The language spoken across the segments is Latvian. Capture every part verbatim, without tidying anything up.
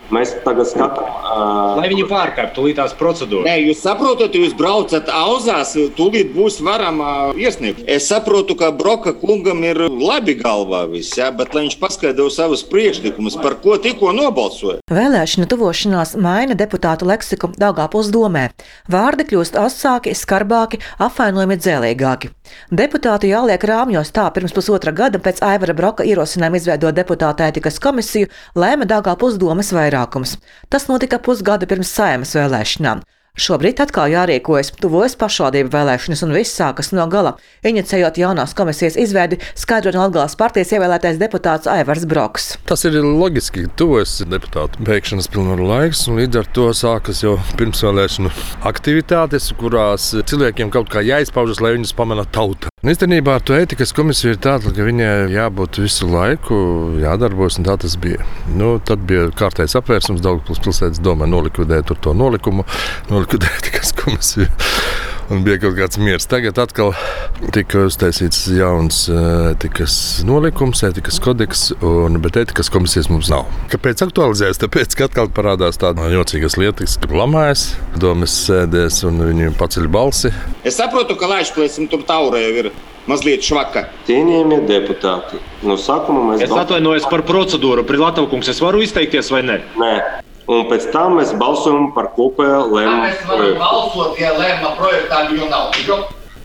Mēs tagad skatām, uh... lai viņi pārkāptu tūlītās procedūras. Nē, jūs saprotat, jūs braucat auzās, tūlīt būs varama iesniegt. Es saprotu, ka Broka kungam ir labi galvā viss, ja, bet lai viņš paskaidro savus priekšlikumus, par ko tikko nobalsoja. Vēlēšana tuvošanās maina deputātu leksiku Daugavpils domē. Vārdi kļūst asāki, skarbāki, apvainojumi dzēlīgāki. Deputāti jāliek rāmjos, tā pirms pusotra gada pēc Aivara Broka ierosinājuma izveidot deputāta ētikas komisiju lēma Daugavpils domes vairākums. Tas notika pusgada pirms Saeimas vēlēšanām. Šobrīd atkal jārīkojas, tuvojas pašvaldību vēlēšanas un viss sākas no gala, inicējot jaunās komisijas izveidi, skaidro no Latgales partijas ievēlētais deputāts Aivars Broks. Tas ir loģiski, ka tuvojas deputātu beigšanas pilnvaru laiks, un līdz ar to sākas jau pirmsvēlēšanu aktivitātes, kurās cilvēkiem kaut kā jāizpaužas, lai viņus pamana tauta. Un īstenībā ar to ētikas komisiju ir tāda, ka viņai jābūt visu laiku, jādarbojas, un tā tas bija. Nu, tad bija kārtējs apvērsums, Daugavpils pilsētas domē nolikvidēja tur to nolikumu, nolikvidēja ētikas komisiju, un bija kaut kāds miers. Tagad atkal tika uztaisīts jauns ētikas nolikums, ētikas kodeks, un, bet ētikas komisijas mums nav. Kāpēc aktualizējas? Tāpēc, ka atkal parādās tāda jocīgas lietas, ka lamājas, domes sēdēs un viņi paceļ balsi. Es saprotu, ka Laišplēsim tur taura jau ir mazliet švaka. Cienījamie deputāti, no sākuma mēs... Es atvainojos par procedūru. Prilatavkungs, es varu izteikties vai ne? Nē. Un pēc tam mēs balsojam par kopējā lēmuma projektu. Mēs varam balsot, ja lēmuma projektā jau nav. Jo?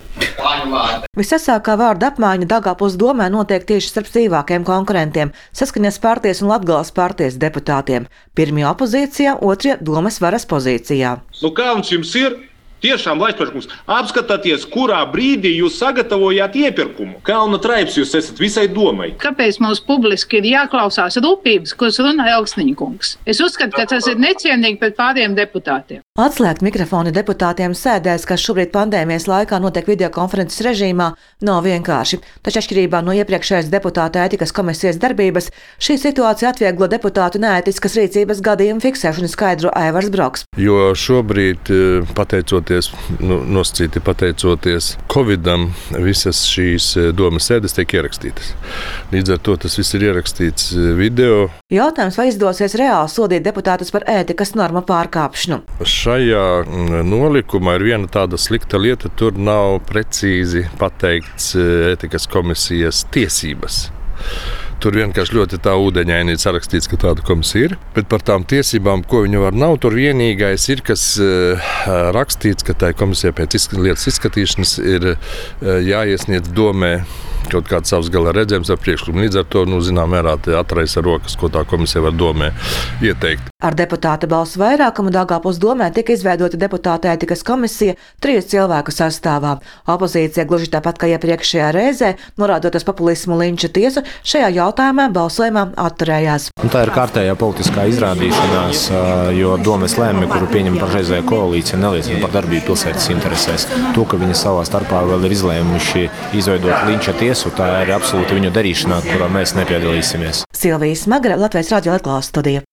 Visasākā vārda apmaiņa Daugavpils domē notiek tieši starp stīvākiem konkurentiem - Saskaņas partijas un Latgales partijas deputātiem. Pirmie opozīcijā, otrie domes varas pozīcijā. Nu kā mums jums ir? Tiešām, Laišplēkungs, apskatāties, kurā brīdī jūs sagatavojāt iepirkumu. Kalna traips jūs esat visai domai. Kāpēc mums publiski ir jāklausās rūpības, kuras runāja Augstiņa kungs? Es uzskatu, ka tas ir necienīgi pret pāriem deputātiem. Atslēgt mikrofoni deputātiem sēdēs, kas šobrīd pandēmijas laikā notiek videokonferences režīmā, nav vienkārši. Taču atšķirībā no iepriekšējās deputāta ētikas komisijas darbības, šī situācija atvieglo deputātu neētiskas rīcības gadījumu fiksēšanu, skaidro Aivars Broks. Jo šobrīd, pateicoties Nu, nosacīti pateicoties Covidam, visas šīs domas sēdes tiek ierakstītas. Līdz ar to tas viss ir ierakstīts video. Jautājums, vai izdosies reāli sodīt deputātus par ētikas normu pārkāpšanu? Šajā nolikumā ir viena tāda slikta lieta, tur nav precīzi pateikts ētikas komisijas tiesības. Tur vienkārši ļoti tā ūdeņaini ir sarakstīts, ka tāda komisija ir. Bet par tām tiesībām, ko viņa var nav, tur vienīgais ir, kas rakstīts, ka tai komisijai pēc lietas izskatīšanas ir jāiesniedz domē kaut kāds savs gala redzējums ar priekšlikumu. Līdz ar to, nu, zinām, mērā atraisa rokas, ko tā komisija var domē ieteikt. Ar deputāta balsu vairākumu Daugavpils domē tika izveidota deputāta ētikas komisija trīs cilvēku sastāvā. Opozīcija gluži tāpat kā iepriekšējā reizē, norādot uz populismu linča tiesu, šajā jautājumā balsojumā atturējās. Tā ir kārtējā politiskā izrādīšanās, jo domes lēmumi, kuru pieņem pašreizējā koalīcija, neliecina par darbību pilsētas interesēs. To, ka viņi savā starpā vēl ir izlēmuši izveidot linča tiesu, tā ir absolūti viņu darīšanā, kurā mēs nepiedalīsimies. Silvija Smagra, Latvijas radio Latgales studija.